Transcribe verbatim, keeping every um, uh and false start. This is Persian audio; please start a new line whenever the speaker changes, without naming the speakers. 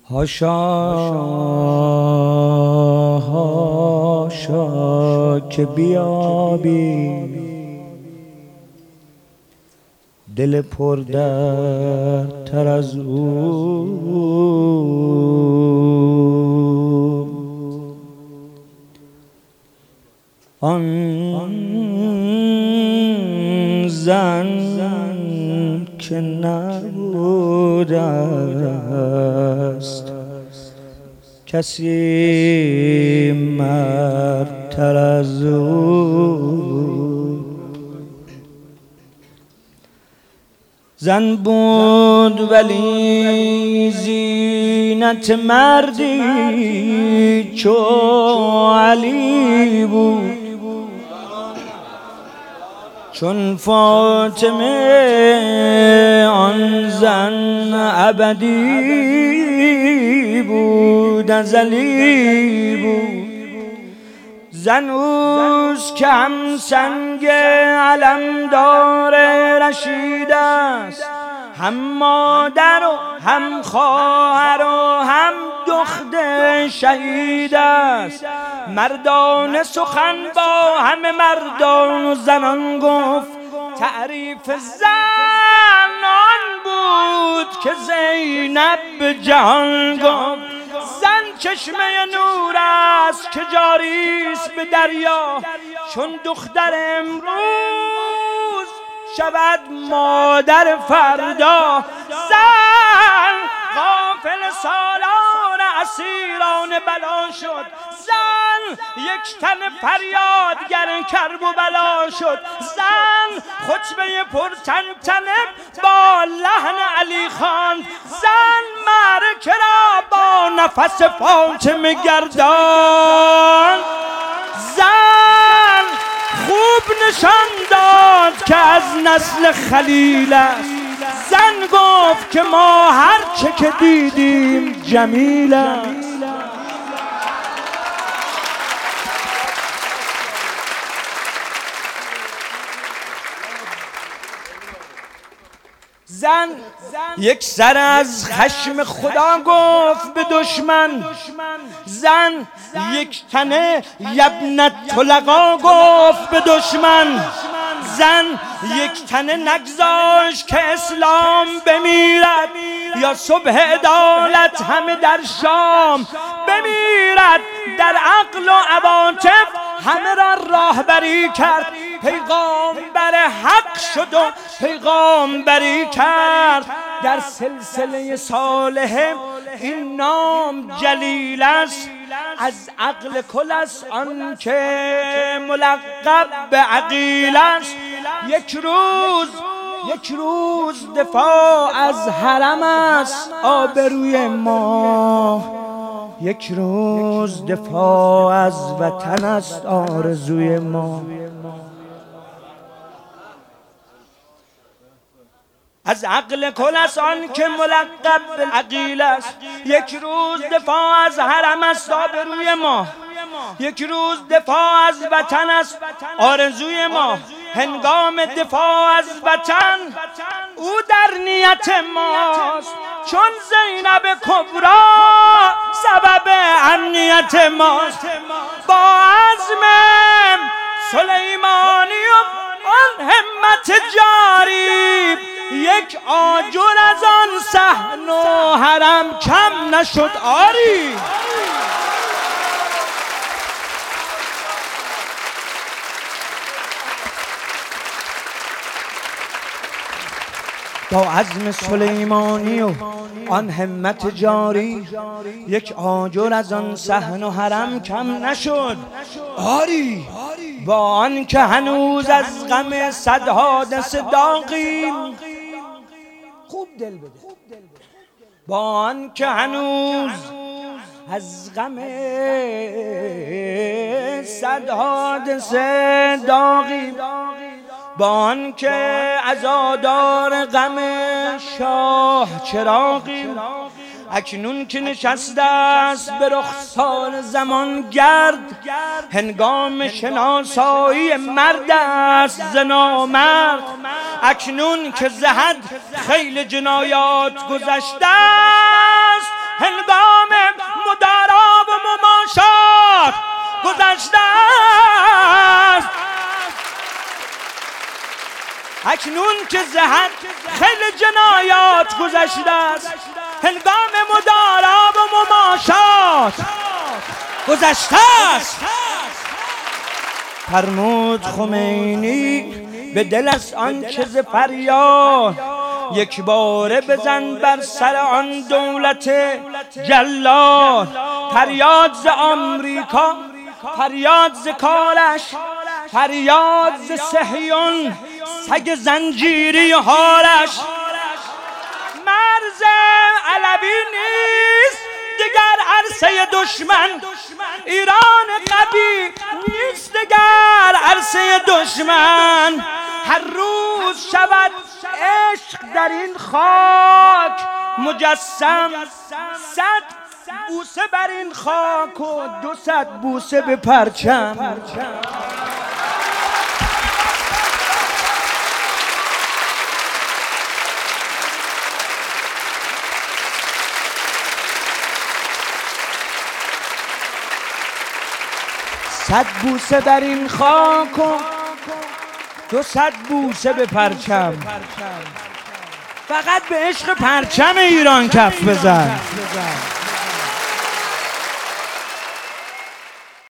هاشا هاشا که بیابی دل پر درد تر از او. آن زن که نبود است کسی مردتر از او. زن بود ولی زینت مردی چو علی بود، چون فاطمه آن زن ابدی بود، ازلی بود. زن اوست که هم سنگ علمدار رشید است، هم مادر و هم خواهر و هم دختر شهید است. مردان سخن با همه مردان و زنان گفت، تعریف زن آن بود که زینب به جهان گفت. زن چشمه نور است که جاری است به دریا، چون دختر امروز شود مادر فردا. زن غافل سالان اسیران بلا شد، زن یک تن فریادگر کرب و بلا شد. زن خطبه پرتنتنه با لحن علی خواند، زن معرکه را با نفس فاطمه گرداند. زن خوب نشان داد که از نسل خلیل است، زن گفت که ما هر چه که دیدیم جمیل است. زن یک سر از خشم خدا گفت به دشمن، زن یک تنه یبنت طلقا گفت به دشمن. زن یک تنه نگذاشت که اسلام بمیرد، یا صبح عدالت همه در شام بمیرد. در عقل و عواطف همه را راهبری کرد، پیغامبر حق شد و پیغامبری کرد. در سلسله صالح این نام جلیل است، از عقل کل است آن که ملقب به عقیل است. یک روز یک روز دفاع از حرم است آبروی ما، یک روز دفاع از وطن است آرزوی ما. از عقل کل است آن که ملقب بالعقیل است، یک روز دفاع از حرم است آبروی ما، یک روز دفاع از وطن است آرزوی ما. هنگام دفاع از وطن او در نیت ماست، چون زینب کبری سبب امنیت ماست. با عزم سلیمانی و آن همت جاری، یک آجر از آن صحن و حرم کم نشد آری. با عزم سلیمانی و آن همت جاری، یک آجر از آن صحن و حرم کم نشد آری. با آن که هنوز از غم صد حادثه داغیم، خوب دل بده، با آن که هنوز از غم صد حادثه داغیم، با آن که عزادار غم شاه چراغیم، اکنون که نشسته است به رخسار زمان گرد، هنگام شناسایی مرد است ز نامرد. اکنون که ز حد خیل جنایات گذشته است، هنگام مدارا و مماشات گذشته است. اکنون که زهد خیلی جنایات گذشته است، هنگام مدارا و مماشات گذشته است. فرمود خمینی به دل از آن که ز فریاد یک باره بزن بر سر آن دولت جلاد. فریاد ز آمریکا، فریاد ز کارش، فریاد ز صهیون سگ زنجیری حالش. مرز علوی نیست دیگر عرصه دشمن، ایران قوی نیست دیگر عرصه دشمن. هر روز شود عشق در این خاک مجسم، صد بوسه بر این خاک و دو صد بوسه به پرچم. صد بوسه در این خاک و دو صد بوسه به پرچم. فقط به عشق پرچم ایران کف بزن.